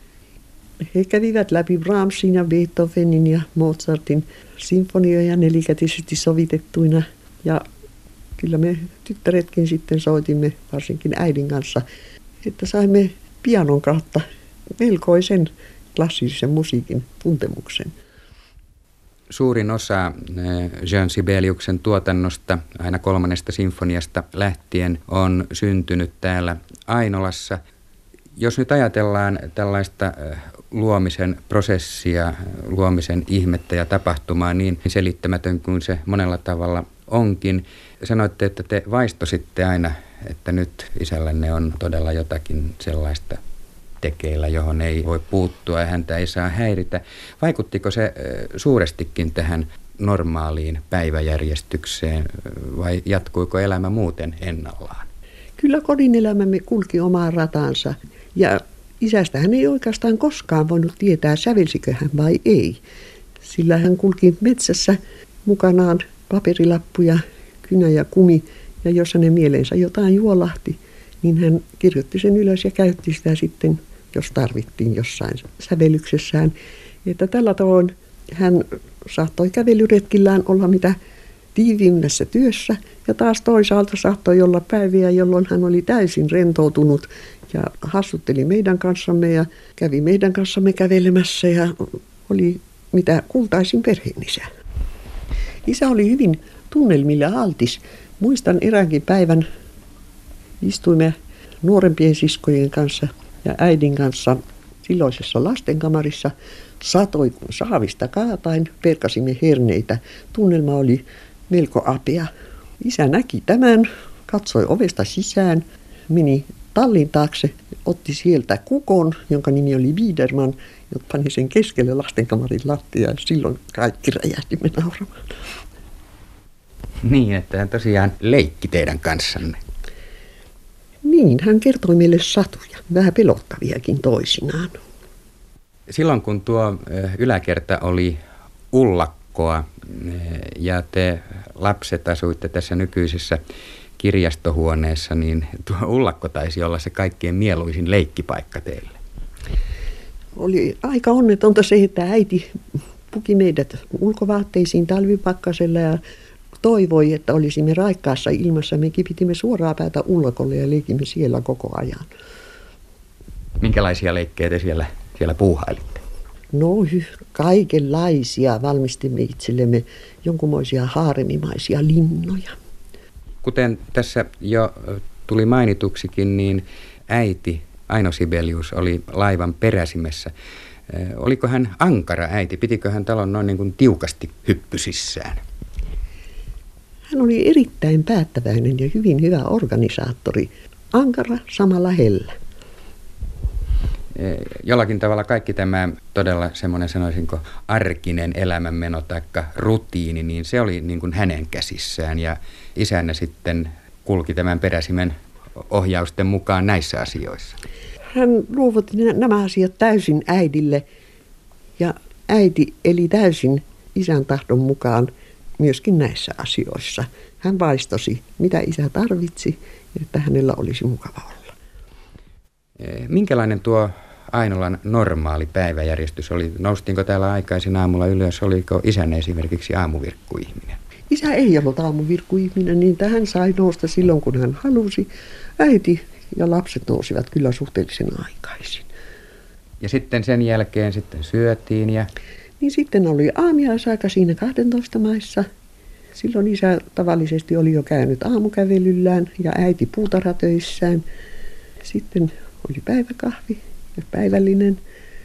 He kävivät läpi Brahmsin ja Beethovenin ja Mozartin sinfonioja nelikätisesti sovitettuina. Ja kyllä me tyttäretkin sitten soitimme varsinkin äidin kanssa, että saimme pianon kautta melkoisen klassisen musiikin tuntemuksen. Suurin osa Jean Sibeliuksen tuotannosta aina kolmannesta sinfoniasta lähtien on syntynyt täällä Ainolassa. Jos nyt ajatellaan tällaista luomisen prosessia, luomisen ihmettä ja tapahtumaa, niin selittämätön kuin se monella tavalla onkin. Sanoitte, että te vaistositte aina, että nyt isällänne on todella jotakin sellaista tekeillä, johon ei voi puuttua ja häntä ei saa häiritä. Vaikuttiko se suurestikin tähän normaaliin päiväjärjestykseen vai jatkuiko elämä muuten ennallaan? Kyllä kodin elämämme kulki omaa rataansa ja isästä hän ei oikeastaan koskaan voinut tietää, sävelsikö hän vai ei. Sillä hän kulki metsässä mukanaan paperilappuja, kynä ja kumi ja jos hänen mieleensä jotain juolahti, niin hän kirjoitti sen ylös ja käytti sitä sitten, jos tarvittiin jossain sävellyksessään. Että tällä tavoin hän saattoi kävelyretkillään olla mitä tiiviimmässä työssä ja taas toisaalta saattoi olla päiviä, jolloin hän oli täysin rentoutunut ja hassutteli meidän kanssamme ja kävi meidän kanssamme kävelemässä ja oli mitä kultaisin perheenisä. Isä oli hyvin tunnelmille altis. Muistan eräänkin päivän, istuimme nuorempien siskojen kanssa ja äidin kanssa silloisessa lastenkamarissa. Satoi saavista kaatain, perkasimme herneitä. Tunnelma oli melko apea. Isä näki tämän, katsoi ovesta sisään, meni tallin taakse, otti sieltä kukon, jonka nimi oli Biederman, ja pani sen keskelle lastenkamarin lattia, ja silloin kaikki räjähtimme nauramaan. Niin, että hän tosiaan leikki teidän kanssanne. Niin, hän kertoi meille satuja, vähän pelottaviakin toisinaan. Silloin kun tuo yläkerta oli ullakkoa ja te lapset asuitte tässä nykyisessä kirjastohuoneessa, niin tuo ullakko taisi olla se kaikkien mieluisin leikkipaikka teille. Oli aika onnetonta se, että äiti puki meidät ulkovaatteisiin talvipakkasella ja toivoi, että olisimme raikkaassa ilmassa. Me kipitimme suoraa päätä ullakolle ja leikimme siellä koko ajan. Minkälaisia leikkejä te siellä, siellä puuhailitte? No kaikenlaisia. Valmistimme itsellemme jonkunmoisia haaremimaisia linnoja. Kuten tässä jo tuli mainituksikin, niin äiti Aino Sibelius oli laivan peräsimessä. Oliko hän ankara äiti? Pitikö hän talon noin niin kuin tiukasti hyppysissään? Hän oli erittäin päättäväinen ja hyvin hyvä organisaattori. Ankara samalla hellä. Jollakin tavalla kaikki tämä todella semmoinen, sanoisinko, arkinen elämänmeno tai rutiini, niin se oli niin kuin hänen käsissään. Ja isänne sitten kulki tämän peräsimen ohjausten mukaan näissä asioissa. Hän luovutti nämä asiat täysin äidille ja äiti eli täysin isän tahdon mukaan myöskin näissä asioissa. Hän vaistosi, mitä isä tarvitsi, että hänellä olisi mukava olla. Minkälainen tuo Ainolan normaali päiväjärjestys oli? Noustiinko täällä aikaisin aamulla ylös? Oliko isänne esimerkiksi aamuvirkkuihminen? Isä ei ollut aamuvirkkuihminen, niin hän sai nousta silloin, kun hän halusi. Äiti ja lapset nousivat kyllä suhteellisen aikaisin. Ja sitten sen jälkeen sitten syötiin ja... Niin sitten oli aamiaisaika siinä kaksitoista maissa. Silloin isä tavallisesti oli jo käynyt aamukävelyllään ja äiti puutarhatöissään. Sitten oli päiväkahvi ja päivällinen.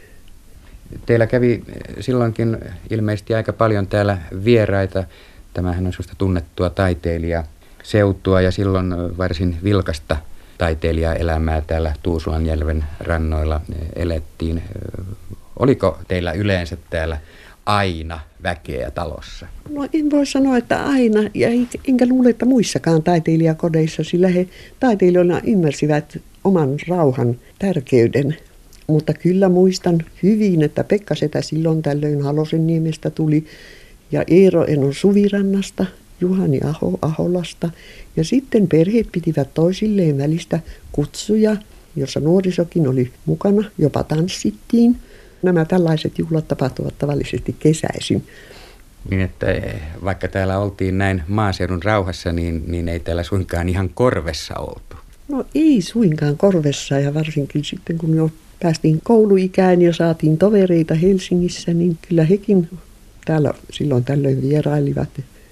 Teillä kävi silloinkin ilmeisesti aika paljon täällä vieraita. Tämähän on sellaista tunnettua taiteilijaseutua ja silloin varsin vilkasta taiteilijaelämää täällä Tuusulanjärven rannoilla elettiin. Oliko teillä yleensä täällä aina väkeä talossa? No en voi sanoa, että aina, ja enkä luule, että muissakaan taiteilijakodeissa, sillä he taiteilijoina ymmärsivät oman rauhan tärkeyden. Mutta kyllä muistan hyvin, että Pekka Setä silloin tällöin Halosenniemestä tuli, ja Eero Eno Suvirannasta, Juhani Aho Aholasta, ja sitten perheet pitivät toisilleen välistä kutsuja, jossa nuorisokin oli mukana, jopa tanssittiin. Nämä tällaiset juhlat tapahtuvat tavallisesti kesäisin. Niin, että vaikka täällä oltiin näin maaseudun rauhassa, niin, niin ei täällä suinkaan ihan korvessa oltu. No ei suinkaan korvessa, ja varsinkin sitten kun jo päästiin kouluikään ja saatiin tovereita Helsingissä, niin kyllä hekin täällä silloin tällöin vierailivat.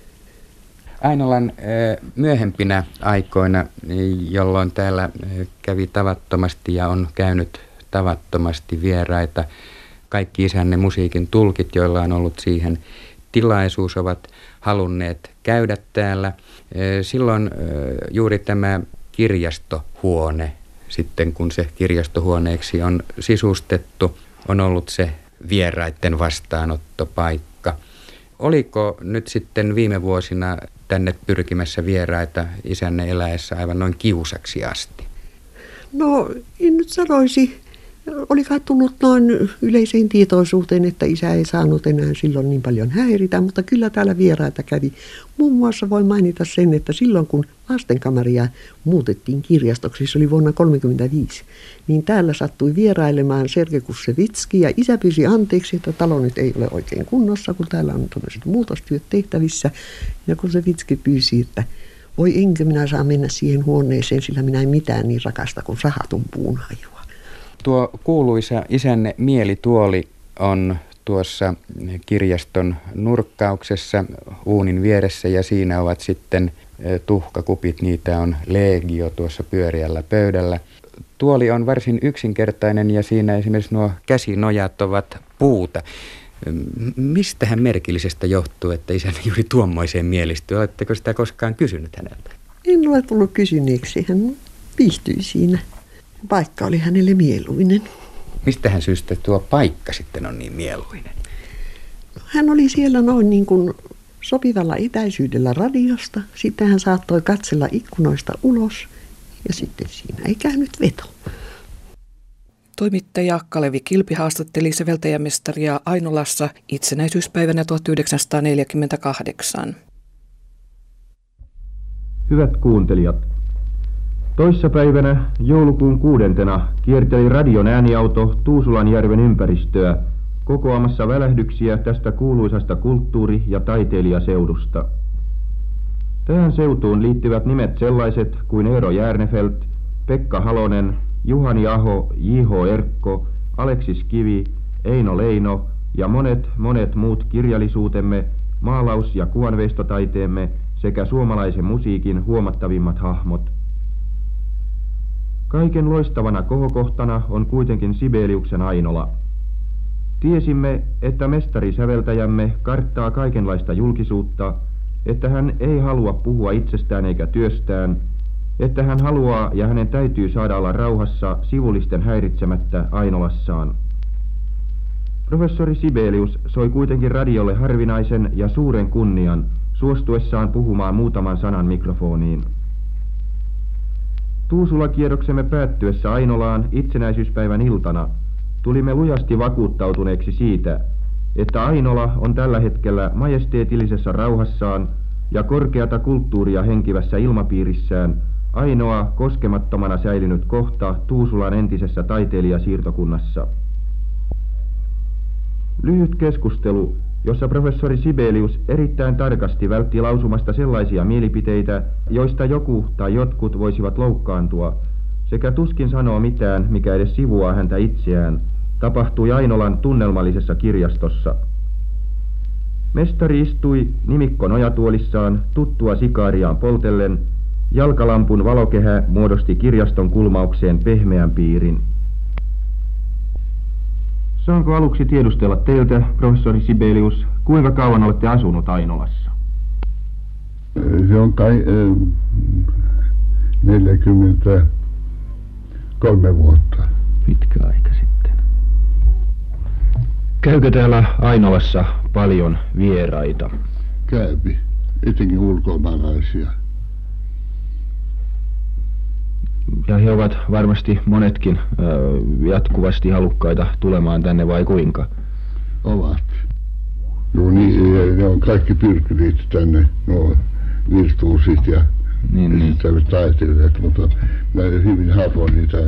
Ainolan myöhempinä aikoina, jolloin täällä kävi tavattomasti ja on käynyt tavattomasti vieraita, kaikki isänne musiikin tulkit, joilla on ollut siihen tilaisuus, ovat halunneet käydä täällä. Silloin juuri tämä kirjastohuone, sitten kun se kirjastohuoneeksi on sisustettu, on ollut se vieraiden vastaanottopaikka. Oliko nyt sitten viime vuosina tänne pyrkimässä vieraita isänne eläessä aivan noin kiusaksi asti? No en nyt sanoisi. Oli kai tullut noin yleiseen tietoisuuteen, että isä ei saanut enää silloin niin paljon häiritä, mutta kyllä täällä vieraita kävi. Muun muassa voi mainita sen, että silloin kun lastenkamaria muutettiin kirjastoksi, se oli vuonna tuhatyhdeksänsataakolmekymmentäviisi, niin täällä sattui vierailemaan Sergei Kussevitski ja isä pyysi anteeksi, että talo nyt ei ole oikein kunnossa, kun täällä on tämmöiset muutostyöt tehtävissä. Ja Kussevitski pyysi, että voi enkö minä saa mennä siihen huoneeseen, sillä minä en mitään niin rakasta kuin sahatun puun hajua. Tuo kuuluisa isänne mielituoli on tuossa kirjaston nurkkauksessa uunin vieressä ja siinä ovat sitten tuhkakupit, niitä on legio tuossa pyöreällä pöydällä. Tuoli on varsin yksinkertainen ja siinä esimerkiksi nuo käsinojat ovat puuta. Mistähän merkillisestä johtuu, että isänne juuri tuommoiseen mielistyy? Oletteko sitä koskaan kysynyt häneltä? En ole tullut kysyneeksi. Hän viihtyi siinä. Paikka oli hänelle mieluinen. Mistähän syystä tuo paikka sitten on niin mieluinen? Hän oli siellä noin niin kuin sopivalla etäisyydellä radiosta. Sitten hän saattoi katsella ikkunoista ulos ja sitten siinä ei käynyt veto. Toimittaja Kalevi Kilpi haastatteli säveltäjämestaria Ainolassa itsenäisyyspäivänä tuhatyhdeksänsataaneljäkymmentäkahdeksan. Hyvät kuuntelijat, toissapäivänä joulukuun kuudentena kierteli radion ääniauto Tuusulanjärven ympäristöä kokoamassa välähdyksiä tästä kuuluisasta kulttuuri- ja taiteilijaseudusta. Tähän seutuun liittyvät nimet sellaiset kuin Eero Järnefelt, Pekka Halonen, Juhani Aho, J H Erkko, Aleksis Kivi, Eino Leino ja monet monet muut kirjallisuutemme, maalaus- ja kuvanveistotaiteemme sekä suomalaisen musiikin huomattavimmat hahmot. Kaiken loistavana kohokohtana on kuitenkin Sibeliuksen Ainola. Tiesimme, että mestarisäveltäjämme karttaa kaikenlaista julkisuutta, että hän ei halua puhua itsestään eikä työstään, että hän haluaa ja hänen täytyy saada olla rauhassa sivullisten häiritsemättä Ainolassaan. Professori Sibelius soi kuitenkin radiolle harvinaisen ja suuren kunnian suostuessaan puhumaan muutaman sanan mikrofoniin. Tuusula-kierroksemme päättyessä Ainolaan itsenäisyyspäivän iltana tulimme lujasti vakuuttautuneeksi siitä, että Ainola on tällä hetkellä majesteetillisessa rauhassaan ja korkeata kulttuuria henkivässä ilmapiirissään ainoa koskemattomana säilynyt kohta Tuusulan entisessä taiteilijasiirtokunnassa. Lyhyt keskustelu, jossa professori Sibelius erittäin tarkasti vältti lausumasta sellaisia mielipiteitä, joista joku tai jotkut voisivat loukkaantua, sekä tuskin sanoo mitään, mikä edes sivuaa häntä itseään, tapahtui Ainolan tunnelmallisessa kirjastossa. Mestari istui nimikko nojatuolissaan tuttua sikaariaan poltellen, jalkalampun valokehä muodosti kirjaston kulmaukseen pehmeän piirin. Saanko aluksi tiedustella teiltä, professori Sibelius, kuinka kauan olette asunut Ainolassa? Se on kai äh, neljäkymmentäkolme vuotta. Pitkä aika sitten. Käykö täällä Ainolassa paljon vieraita? Käypi, etenkin ulkomaalaisia. Ja he ovat varmasti monetkin ö, jatkuvasti halukkaita tulemaan tänne vai kuinka? Ovat. Joo, niin, ne on kaikki pyrkineet tänne, nuo virtuusit ja niin, niin. taiteilijat, mutta mä hyvin harvoin niitä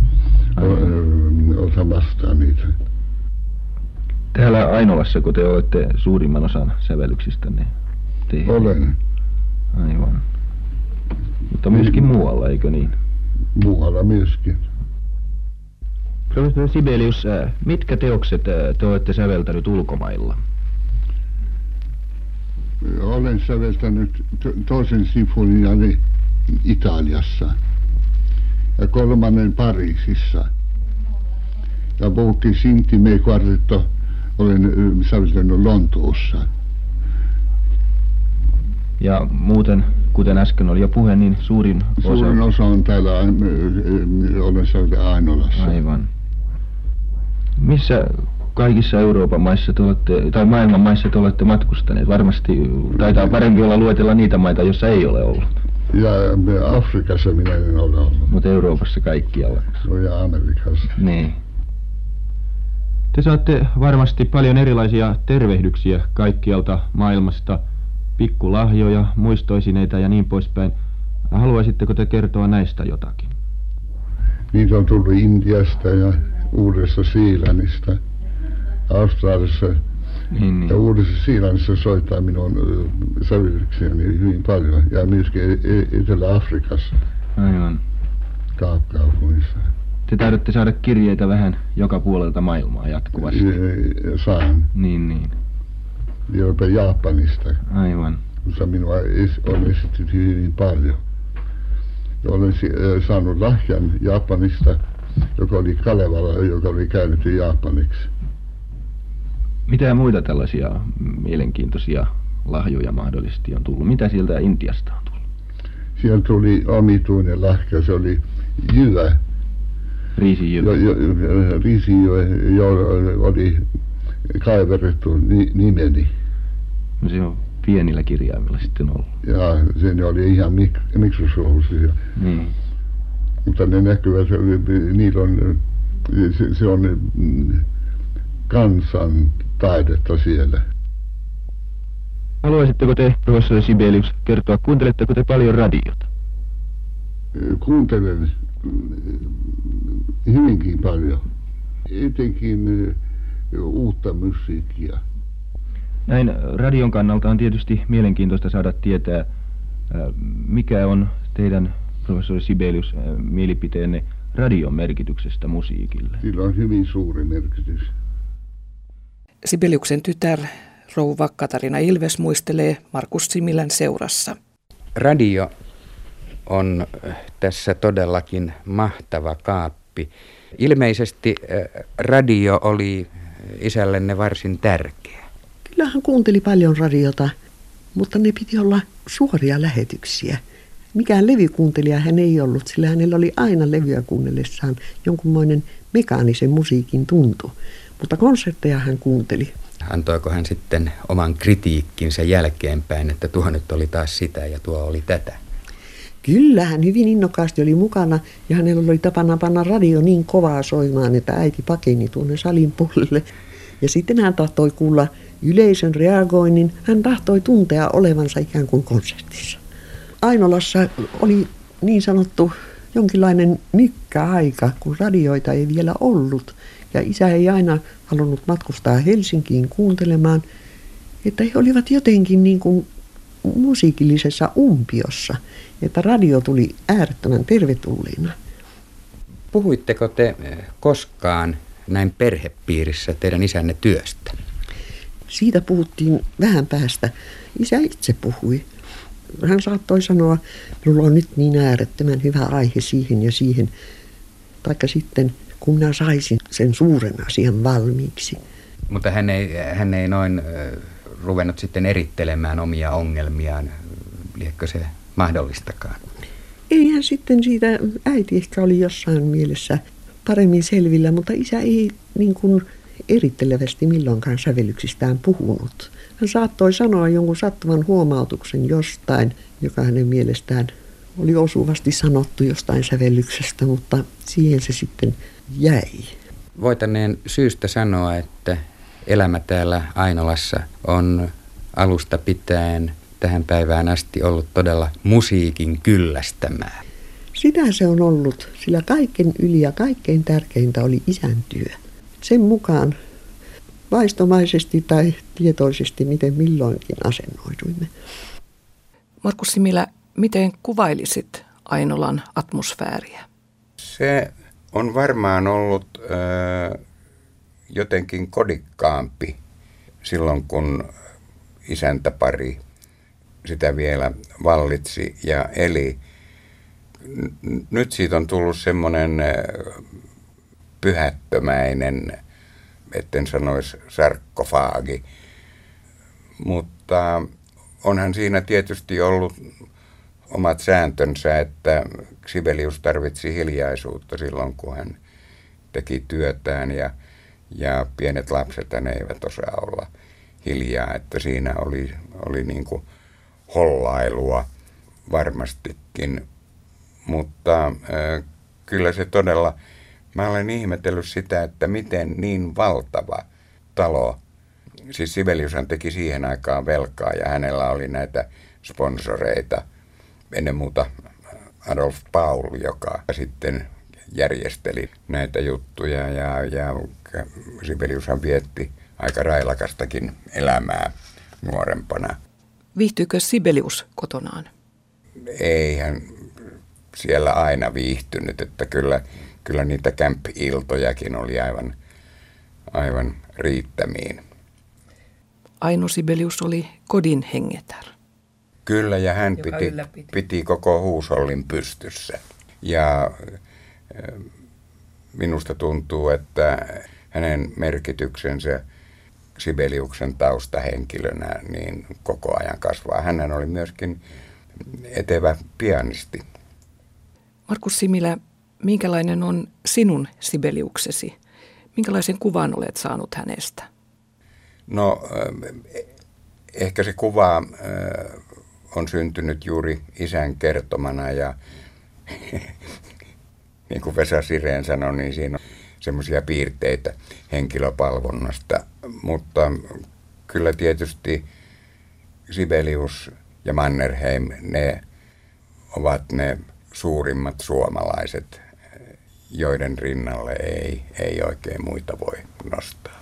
otan vastaan niitä. Täällä Ainolassa, kun te olette suurimman osan sävellyksistänne tehneet? Olen. Aivan. Mutta myöskin niin, muualla, eikö niin? Muualla myöskin. Professori Sibelius, mitkä teokset te olette säveltänyt ulkomailla? Olen säveltänyt toisen sinfoniani Italiassa ja kolmannen Pariisissa. Ja Bocchi Sintime Quartetto olen säveltänyt Lontoossa. Ja muuten, kuten äsken oli jo puhe, niin suurin osa... Suurin osa on täällä, olen säveltänyt Ainolassa. Aivan. Missä kaikissa Euroopan maissa te olette, tai maailman maissa te olette matkustaneet? Varmasti taitaa parempi olla luetella niitä maita, joissa ei ole ollut. Ja Afrikassa minä en ole ollut. Mutta Euroopassa kaikkialla. No ja Amerikassa. Niin. Te saatte varmasti paljon erilaisia tervehdyksiä kaikkialta maailmasta, pikkulahjoja, muistoisineita ja niin poispäin. Haluaisitteko te kertoa näistä jotakin? Niitä on tullut Intiasta ja Uudesta Siilannista, Australiassa niin, niin. ja Uudessa Siilannissa soittaa minun sävellyksiäni hyvin paljon ja myöskin Etelä-Afrikassa. Aivan. Kaapkaupungissa. Te taidatte saada kirjeitä vähän joka puolelta maailmaa jatkuvasti. Saan. Niin, niin. Jopa Japanista. Aivan. Koska minua on esitetty hyvin paljon. Olen saanut lahjan Japanista, joka oli Kalevala, joka oli käännetty japaniksi. Mitä muita tällaisia mielenkiintoisia lahjoja mahdollisesti on tullut? Mitä sieltä Intiasta on tullut? Sieltä tuli omituinen lahja, se oli jyvä. Riisijyvä. Jo, jo, riisijyvä, jolla oli kaiverrettu ni, nimeni. No se on pienillä kirjaimilla sitten ollut. Ja se oli ihan mik, mikroskooppisia. Niin. Mutta ne näkyvät, niillä on, se, se on kansan taidetta siellä. Haluaisitteko te, professori Sibelius, kertoa, kuunteletteko te paljon radiota? Kuuntelen hyvinkin paljon, etenkin uutta musiikkia. Näin radion kannalta on tietysti mielenkiintoista saada tietää, mikä on teidän, professori Sibelius, mielipiteenne radion merkityksestä musiikille. Sillä on hyvin suuri merkitys. Sibeliuksen tytär, rouva Katarina Ilves, muistelee Markus Similän seurassa. Radio on tässä todellakin mahtava kaappi. Ilmeisesti radio oli isällenne varsin tärkeä. Kyllä hän kuunteli paljon radiota, mutta ne piti olla suoria lähetyksiä. Mikään levykuuntelija hän ei ollut, sillä hänellä oli aina levyä kuunnellessaan jonkunmoinen mekaanisen musiikin tuntu. Mutta konsertteja hän kuunteli. Antoiko hän sitten oman kritiikkinsä jälkeenpäin, että tuo nyt oli taas sitä ja tuo oli tätä? Kyllä, hän hyvin innokkaasti oli mukana ja hänellä oli tapana panna radio niin kovaa soimaan, että äiti pakeni tuonne salin puolelle. Ja sitten hän tahtoi kuulla yleisön reagoinnin, hän tahtoi tuntea olevansa ikään kuin konsertissa. Ainolassa oli niin sanottu jonkinlainen mykkäaika, kun radioita ei vielä ollut. Ja isä ei aina halunnut matkustaa Helsinkiin kuuntelemaan, että he olivat jotenkin niin kuin musiikillisessa umpiossa, että radio tuli äärettömän tervetulleena. Puhuitteko te koskaan näin perhepiirissä teidän isänne työstä? Siitä puhuttiin vähän päästä. Isä itse puhui. Hän saattoi sanoa, minulla on nyt niin äärettömän hyvä aihe siihen ja siihen. Taikka sitten, kun minä saisin sen suuren asian valmiiksi. Mutta hän ei, hän ei noin äh, ruvennut sitten erittelemään omia ongelmiaan. Liekö se mahdollistakaan? Eihän sitten siitä, äiti ehkä oli jossain mielessä paremmin selvillä, mutta isä ei niin kuin erittelevästi milloinkaan sävellyksistään puhunut. Hän saattoi sanoa jonkun sattuvan huomautuksen jostain, joka hänen mielestään oli osuvasti sanottu jostain sävellyksestä, mutta siihen se sitten jäi. Voitaneen syystä sanoa, että elämä täällä Ainolassa on alusta pitäen tähän päivään asti ollut todella musiikin kyllästämää. Sitä se on ollut, sillä kaiken yli ja kaikkein tärkeintä oli isän työ. Sen mukaan vaistomaisesti tai tietoisesti, miten milloinkin asennoiduimme. Markus Similä, miten kuvailisit Ainolan atmosfääriä? Se on varmaan ollut äh, jotenkin kodikkaampi silloin, kun isäntäpari sitä vielä vallitsi ja eli. N- nyt siitä on tullut semmoinen äh, pyhättömäinen, etten sanoisi sarkkofaagi, mutta onhan siinä tietysti ollut omat sääntönsä, että Sibelius tarvitsi hiljaisuutta silloin, kun hän teki työtään ja, ja pienet lapset eivät osaa olla hiljaa, että siinä oli, oli niin kuin hollailua varmastikin, mutta äh, kyllä se todella, mä olen ihmetellyt sitä, että miten niin valtava talo, siis Sibeliushan teki siihen aikaan velkaa ja hänellä oli näitä sponsoreita, ennen muuta Adolf Paul, joka sitten järjesteli näitä juttuja ja, ja Sibeliushan vietti aika railakastakin elämää nuorempana. Viihtyykö Sibelius kotonaan? Eihän siellä aina viihtynyt, että kyllä, kyllä niitä camp-iltojakin oli aivan, aivan riittämiin. Aino Sibelius oli kodin hengetär. Kyllä, ja hän piti, piti koko huushollin pystyssä. Ja minusta tuntuu, että hänen merkityksensä Sibeliuksen taustahenkilönä niin koko ajan kasvaa. Hän oli myöskin etevä pianisti. Markus Similä, minkälainen on sinun Sibeliuksesi? Minkälaisen kuvan olet saanut hänestä? No, ehkä se kuva on syntynyt juuri isän kertomana ja niin kuin Vesa Sireen sanoi, niin siinä on semmoisia piirteitä henkilöpalvonnasta. Mutta kyllä tietysti Sibelius ja Mannerheim, ne ovat ne suurimmat suomalaiset, joiden rinnalle ei, ei oikein muita voi nostaa.